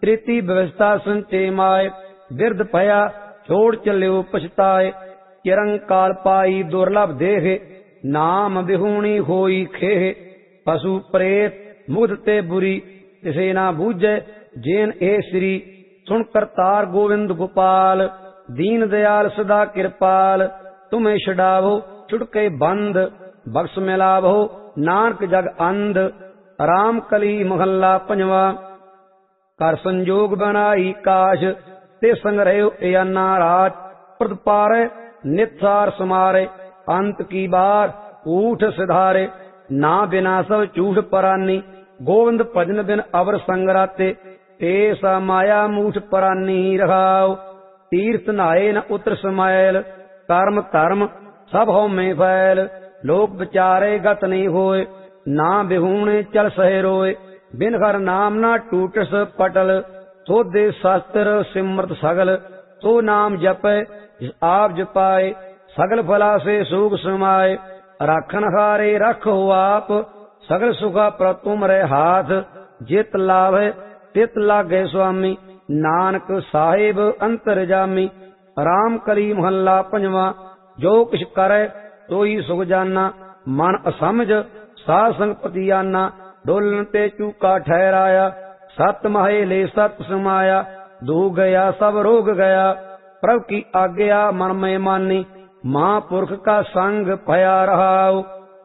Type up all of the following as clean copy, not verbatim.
प्रीति व्यवस्था संचे माए, बिरध भया छोड़ चल्यो पछताए। चिरंकाल पाई दुर्लभ देह, नाम बिहूणी होई खेह। पशु प्रेत मुग्ध ते बुरी, तिसे ना बूझे जेन ए श्री। सुन करतार गोविंद गोपाल, दीन दयाल सदा कृपाल। तुम्हें छुड़ावो छुड़के बंद, बख्श मिलावो नानक जग अंध। राम कली महला पंजवा। कर संजोग बनाई काश, ते संग रहो एना राज। प्रदपारे निथार समारे, अंत की बार ऊठ सिधारे। ना बिना सब झूठ परानी, गोविंद भजन बिन अवर संग राते। ते सा माया मूठ परानी रखाओ, तीर्थ नहाए न उतर समायल। कर्म धर्म सब हो में फैल, लोक विचारे गत नहीं होए। ना बिहूणे चल सहे रोए, बिन हर नाम ना टूटस पटल। सो दे शास्त्र सिमरत सगल, सो नाम जपै जिस आप जपाए। सगल फला से सुख समाए, राखन हारे रखो आप। सगल सुखा पर तुम रे हाथ, जित लाभे तित लागे स्वामी। नानक साहिब अंतरजामी। राम कली महला पंजवा। जो किछ करे तोई सुख जाना, मन असमझ साध संग पतियाना। डोलन ते चूका ठहराया, सत महे ले सत समाया। दू गया सब रोग गया, प्रभु की आज्ञा मन में मानी। महापुरख का संग भया रहाओ।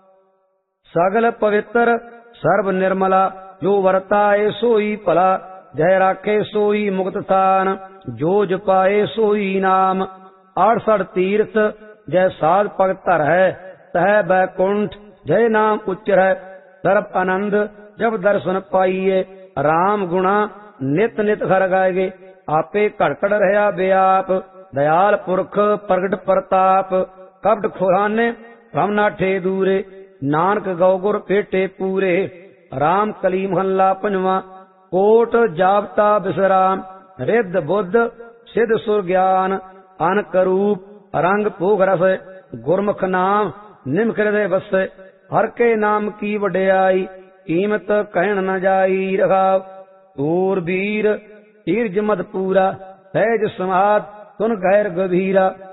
सगल पवित्र सर्व निर्मला, जो वर्ताए सोई भला। जय राखे सोई मुक्त थान, जो जपाए सोई नाम। 68 तीर्थ जय साध भगत धर है, तह बैकुंठ जय नाम उच्चर है। सर्व आनंद जब दर्शन पाइए, राम गुणा नित नित हर गाएगे। आपे घड़कड़ रहा व्याप, दयाल पुरख प्रगट प्रताप। कपट खुराने भ्रम नाठे दूरे, नानक गौगुर पेटे पूरे। राम कली महला पंजवा। कोट जापता विश्राम, रिद्ध बुद्ध सिद्ध सुर ज्ञान। अनक रूप रंग भोग रस, गुरमुख नाम निमख हृदय बस। हर के नाम की वड्याई, कीमत कहन न जाई रखाव। सूर वीर तीर्ज मद पूरा, सहज समाध तुन गैर गभीरा।